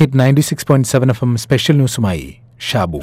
Hit 96.7 FM special ന്യൂസുമായി ഷാബു.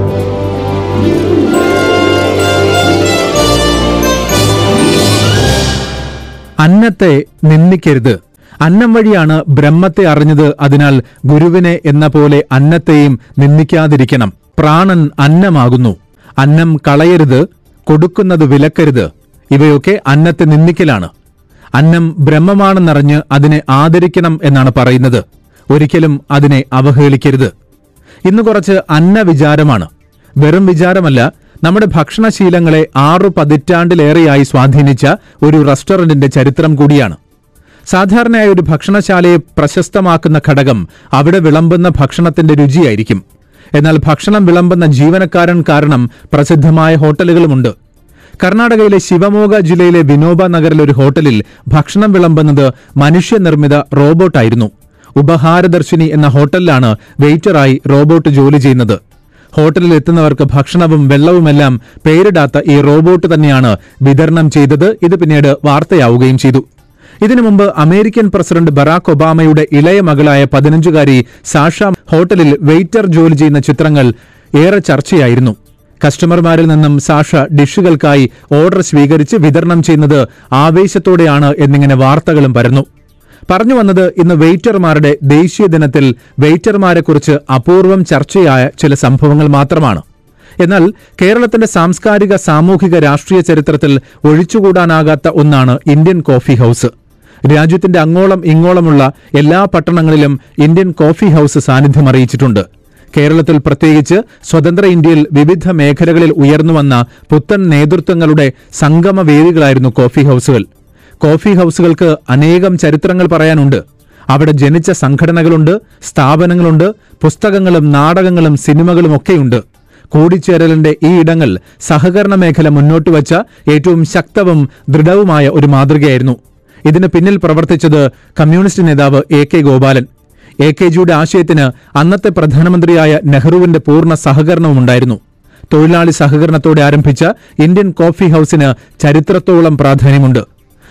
അന്നത്തെ നിന്ദിക്കരുത്. അന്നം വഴിയാണ് ബ്രഹ്മത്തെ അറിഞ്ഞത്. അതിനാൽ ഗുരുവിനെ എന്ന പോലെ അന്നത്തെയും നിന്ദിക്കാതിരിക്കണം. പ്രാണൻ അന്നമാകുന്നു. അന്നം കളയരുത്, കൊടുക്കുന്നത് വിലക്കരുത്. ഇവയൊക്കെ അന്നത്തെ നിന്ദിക്കലാണ്. അന്നം ബ്രഹ്മമാണെന്നറിഞ്ഞ് അതിനെ ആദരിക്കണം എന്നാണ് പറയുന്നത്. ഒരിക്കലും അതിനെ അവഹേളിക്കരുത്. ഇന്ന് കുറച്ച് അന്നവിചാരമാണ്. വെറും വിചാരമല്ല, നമ്മുടെ ഭക്ഷണശീലങ്ങളെ 6 പതിറ്റാണ്ടിലേറെയായി സ്വാധീനിച്ച ഒരു റെസ്റ്റോറന്റിന്റെ ചരിത്രം കൂടിയാണ്. സാധാരണയായ ഒരു ഭക്ഷണശാലയെ പ്രശസ്തമാക്കുന്ന ഘടകം അവിടെ വിളമ്പുന്ന ഭക്ഷണത്തിന്റെ രുചിയായിരിക്കും. എന്നാൽ ഭക്ഷണം വിളമ്പുന്ന ജീവനക്കാരൻ കാരണം പ്രസിദ്ധമായ ഹോട്ടലുകളുമുണ്ട്. കർണാടകയിലെ ശിവമോഗ ജില്ലയിലെ വിനോബ നഗറിലെ ഒരു ഹോട്ടലിൽ ഭക്ഷണം വിളമ്പുന്നത് മനുഷ്യനിർമ്മിത റോബോട്ടായിരുന്നു. ഉപഹാരദർശിനി എന്ന ഹോട്ടലിലാണ് വെയിറ്ററായി റോബോട്ട് ജോലി ചെയ്യുന്നത്. ഹോട്ടലിൽ എത്തുന്നവർക്ക് ഭക്ഷണവും വെള്ളവുമെല്ലാം പേരിടാത്ത ഈ റോബോട്ട് തന്നെയാണ് വിതരണം ചെയ്തത്. ഇത് പിന്നീട് വാർത്തയാവുകയും ചെയ്തു. ഇതിനു മുമ്പ് അമേരിക്കൻ പ്രസിഡന്റ് ബറാക് ഒബാമയുടെ ഇളയ മകളായ 15-കാരി സാഷ ഹോട്ടലിൽ വെയിറ്റർ ജോലി ചെയ്യുന്ന ചിത്രങ്ങൾ ഏറെ ചർച്ചയായിരുന്നു. കസ്റ്റമർമാരിൽ നിന്നും സാഷ ഡിഷുകൾക്കായി ഓർഡർ സ്വീകരിച്ച് വിതരണം ചെയ്യുന്നത് ആവേശത്തോടെയാണ് എന്നിങ്ങനെ വാർത്തകളും പരന്നു. പറഞ്ഞു വന്നത്, ഇന്ന് വെയിറ്റർമാരുടെ ദേശീയ ദിനത്തിൽ വെയിറ്റർമാരെക്കുറിച്ച് അപൂർവം ചർച്ചയായ ചില സംഭവങ്ങൾ മാത്രമാണ്. എന്നാൽ കേരളത്തിന്റെ സാംസ്കാരിക, സാമൂഹിക, രാഷ്ട്രീയ ചരിത്രത്തിൽ ഒഴിച്ചുകൂടാനാകാത്ത ഒന്നാണ് ഇന്ത്യൻ കോഫി ഹൌസ്. രാജ്യത്തിന്റെ അങ്ങോളം ഇങ്ങോളമുള്ള എല്ലാ പട്ടണങ്ങളിലും ഇന്ത്യൻ കോഫി ഹൌസ് സാന്നിധ്യം അറിയിച്ചിട്ടുണ്ട്. കേരളത്തിൽ പ്രത്യേകിച്ച് സ്വതന്ത്ര ഇന്ത്യയിൽ വിവിധ മേഖലകളിൽ ഉയർന്നുവന്ന പുത്തൻ നേതൃത്വങ്ങളുടെ സംഗമവേദികളായിരുന്നു കോഫി ഹൌസുകൾ. കോഫി ഹൌസുകൾക്ക് അനേകം ചരിത്രങ്ങൾ പറയാനുണ്ട്. അവിടെ ജനിച്ച സംഘടനകളുണ്ട്, സ്ഥാപനങ്ങളുണ്ട്, പുസ്തകങ്ങളും നാടകങ്ങളും സിനിമകളും ഒക്കെയുണ്ട്. കൂടിച്ചേരലിന്റെ ഈ ഇടങ്ങൾ സഹകരണ മേഖല മുന്നോട്ടുവച്ച ഏറ്റവും ശക്തവും ദൃഢവുമായ ഒരു മാതൃകയായിരുന്നു. ഇതിന് പിന്നിൽ പ്രവർത്തിച്ചത് കമ്മ്യൂണിസ്റ്റ് നേതാവ് AK ഗോപാലൻ. AKജിയുടെ ആശയത്തിന് അന്നത്തെ പ്രധാനമന്ത്രിയായ നെഹ്റുവിന്റെ പൂർണ്ണ സഹകരണവുമുണ്ടായിരുന്നു. തൊഴിലാളി സഹകരണത്തോടെ ആരംഭിച്ച ഇന്ത്യൻ കോഫി ഹൌസിന് ചരിത്രത്തോളം പ്രാധാന്യമുണ്ട്.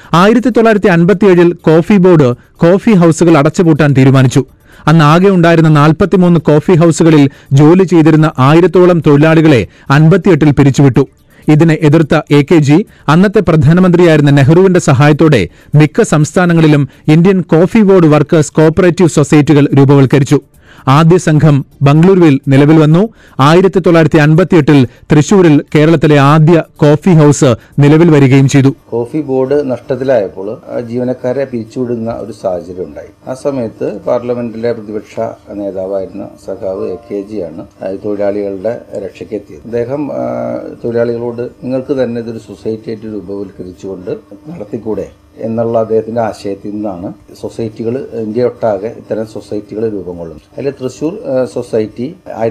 1957 കോഫി ബോർഡ് കോഫി ഹൌസുകൾ അടച്ചുപൂട്ടാൻ തീരുമാനിച്ചു. അന്ന് ആകെ ഉണ്ടായിരുന്ന 43 കോഫി ഹൌസുകളിൽ ജോലി ചെയ്തിരുന്ന 1000-ഓളം തൊഴിലാളികളെ 58-ൽ പിരിച്ചുവിട്ടു. ഇതിനെ എതിർത്ത AKജി അന്നത്തെ പ്രധാനമന്ത്രിയായിരുന്ന നെഹ്റുവിന്റെ സഹായത്തോടെ മിക്ക സംസ്ഥാനങ്ങളിലും Indian coffee board workers cooperative സൊസൈറ്റികൾ രൂപവൽക്കരിച്ചു. ആദ്യ സംഘം ബംഗളൂരുവിൽ നിലവിൽ വന്നു. 1958-ൽ തൃശൂരിൽ കേരളത്തിലെ ആദ്യ കോഫി ഹൌസ് നിലവിൽ വരികയും ചെയ്തു. കോഫി ബോർഡ് നഷ്ടത്തിലായപ്പോൾ ജീവനക്കാരെ പിരിച്ചുവിടുന്ന ഒരു സാഹചര്യം ഉണ്ടായി. ആ സമയത്ത് പാർലമെന്റിലെ പ്രതിപക്ഷ നേതാവായിരുന്ന സഖാവ് AKജിയാണ് തൊഴിലാളികളുടെ രക്ഷയ്ക്കെത്തിയത്. അദ്ദേഹം തൊഴിലാളികളോട് നിങ്ങൾക്ക് തന്നെ ഇതൊരു സൊസൈറ്റിയായിട്ട് രൂപവൽക്കരിച്ചുകൊണ്ട് നടത്തിക്കൂടെ എന്നുള്ള അദ്ദേഹത്തിന്റെ ആശയത്തിൽ നിന്നാണ് സൊസൈറ്റികൾ ഇന്ത്യയൊട്ടാകെ ഇത്തരം സൊസൈറ്റികൾ രൂപം കൊള്ളുന്നത്. അതിൽ തൃശൂർ സൊസൈറ്റി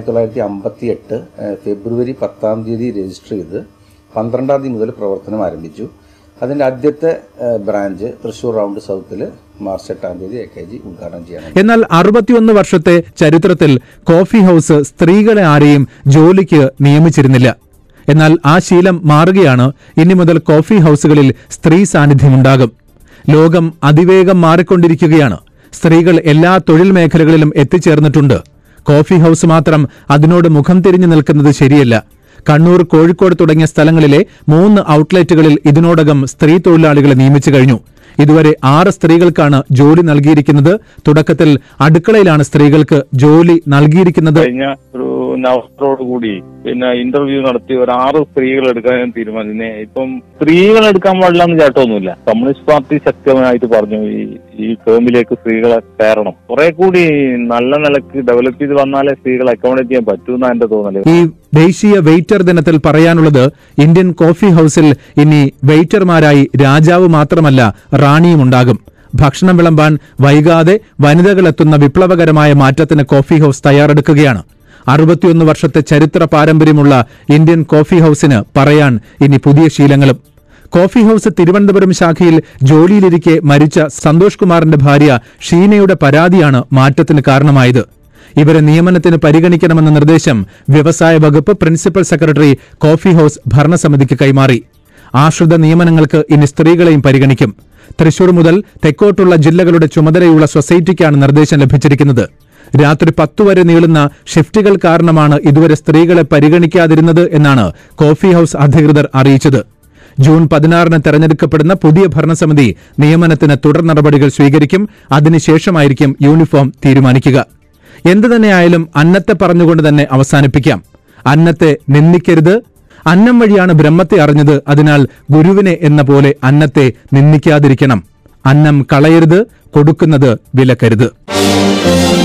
1958 ഫെബ്രുവരി 10-ാം തീയതി രജിസ്റ്റർ ചെയ്ത് 12-ാം തീയതി മുതൽ പ്രവർത്തനം ആരംഭിച്ചു. അതിന്റെ ആദ്യത്തെ ബ്രാഞ്ച് തൃശൂർ റൗണ്ട് സൗത്തിൽ മാർച്ച് 8-ാം തീയതി AKജി ഉദ്ഘാടനം ചെയ്യണം. എന്നാൽ 61 വർഷത്തെ ചരിത്രത്തിൽ കോഫി ഹൌസ് സ്ത്രീകളെ ആരെയും ജോലിക്ക് നിയമിച്ചിരുന്നില്ല. എന്നാൽ ആ ശീലം മാറുകയാണ്. ഇനി മുതൽ കോഫി ഹൌസുകളിൽ സ്ത്രീ സാന്നിധ്യമുണ്ടാകും. ലോകം അതിവേഗം മാറിക്കൊണ്ടിരിക്കുകയാണ്. സ്ത്രീകൾ എല്ലാ തൊഴിൽ മേഖലകളിലും എത്തിച്ചേർന്നിട്ടുണ്ട്. കോഫി ഹൌസ് മാത്രം അതിനോട് മുഖം തിരിഞ്ഞു നിൽക്കുന്നത് ശരിയല്ല. കണ്ണൂർ, കോഴിക്കോട് തുടങ്ങിയ സ്ഥലങ്ങളിലെ 3 ഔട്ട്ലെറ്റുകളിൽ ഇതിനോടകം സ്ത്രീ തൊഴിലാളികളെ നിയമിച്ചു കഴിഞ്ഞു. ഇതുവരെ 6 സ്ത്രീകൾക്കാണ് ജോലി നൽകിയിരിക്കുന്നത്. തുടക്കത്തിൽ അടുക്കളയിലാണ് സ്ത്രീകൾക്ക് ജോലി നൽകിയിരിക്കുന്നത്. നവംബറോടുകൂടി ഇന്റർവ്യൂ നടത്തി ഒരു 6 സ്ത്രീകൾ എടുക്കാൻ തീരുമാനിച്ചു. ഇപ്പം സ്ത്രീകൾ എടുക്കാൻ പാടില്ല എന്ന് ചേട്ടൊന്നുമില്ല. കമ്മ്യൂണിസ്റ്റ് പാർട്ടി ശക്തമായിട്ട് പറഞ്ഞു ഈ ഫേമിലേക്ക് സ്ത്രീകളെ കയറണം. കുറെ കൂടി നല്ല നിലക്ക് ഡെവലപ്പ് ചെയ്ത് വന്നാലേ സ്ത്രീകളെ അക്കോമഡേറ്റ് ചെയ്യാൻ പറ്റൂന്നാ എന്റെ തോന്നല്. ഈ ദേശീയ വെയിറ്റർ ദിനത്തിൽ പറയാനുള്ളത്, ഇന്ത്യൻ കോഫി ഹൌസിൽ ഇനി വെയിറ്റർമാരായി രാജാവ് മാത്രമല്ല റാണിയും ഉണ്ടാകും. ഭക്ഷണം വിളമ്പാൻ വൈകാതെ വനിതകളെത്തുന്ന വിപ്ലവകരമായ മാറ്റത്തിന് കോഫി ഹൌസ് തയ്യാറെടുക്കുകയാണ്. 61 വർഷത്തെ ചരിത്ര പാരമ്പര്യമുള്ള ഇന്ത്യൻ കോഫി ഹൌസിന് പറയാൻ ഇനി പുതിയ ശീലങ്ങളും. കോഫി ഹൌസ് തിരുവനന്തപുരം ശാഖയിൽ ജോലിയിലിരിക്കെ മരിച്ച സന്തോഷ് കുമാറിന്റെ ഭാര്യ ഷീനയുടെ പരാതിയാണ് മാറ്റത്തിന് കാരണമായത്. ഇവരെ നിയമനത്തിന് പരിഗണിക്കണമെന്ന നിർദ്ദേശം വ്യവസായ വകുപ്പ് പ്രിൻസിപ്പൽ സെക്രട്ടറി കോഫി ഹൌസ് ഭരണസമിതിക്ക് കൈമാറി. ആശ്രിത നിയമനങ്ങൾക്ക് ഇനി സ്ത്രീകളെയും പരിഗണിക്കും. തൃശൂർ മുതൽ തെക്കോട്ടുള്ള ജില്ലകളുടെ ചുമതലയുള്ള സൊസൈറ്റിക്കാണ് നിർദ്ദേശം ലഭിച്ചിരിക്കുന്നത്. രാത്രി 10 വരെ നീളുന്ന ഷിഫ്റ്റുകൾ കാരണമാണ് ഇതുവരെ സ്ത്രീകളെ പരിഗണിക്കാതിരുന്നത് എന്നാണ് കോഫി ഹൌസ് അധികൃതർ അറിയിച്ചത്. ജൂൺ 16 തെരഞ്ഞെടുക്കപ്പെടുന്ന പുതിയ ഭരണസമിതി നിയമനത്തിന് തുടർ നടപടികൾ സ്വീകരിക്കും. അതിനുശേഷമായിരിക്കും യൂണിഫോം തീരുമാനിക്കുക. എന്തുതന്നെയായാലും അന്നത്തെ പറഞ്ഞുകൊണ്ട് തന്നെ അവസാനിപ്പിക്കാം. അന്നത്തെ നിന്ദിക്കരുത്. അന്നം വഴിയാണ് ബ്രഹ്മത്തെ അറിഞ്ഞത്. അതിനാൽ ഗുരുവിനെ എന്ന പോലെ അന്നത്തെ നിന്ദിക്കാതിരിക്കണം. അന്നം കളയരുത്, കൊടുക്കുന്നത് വിലക്കരുത്.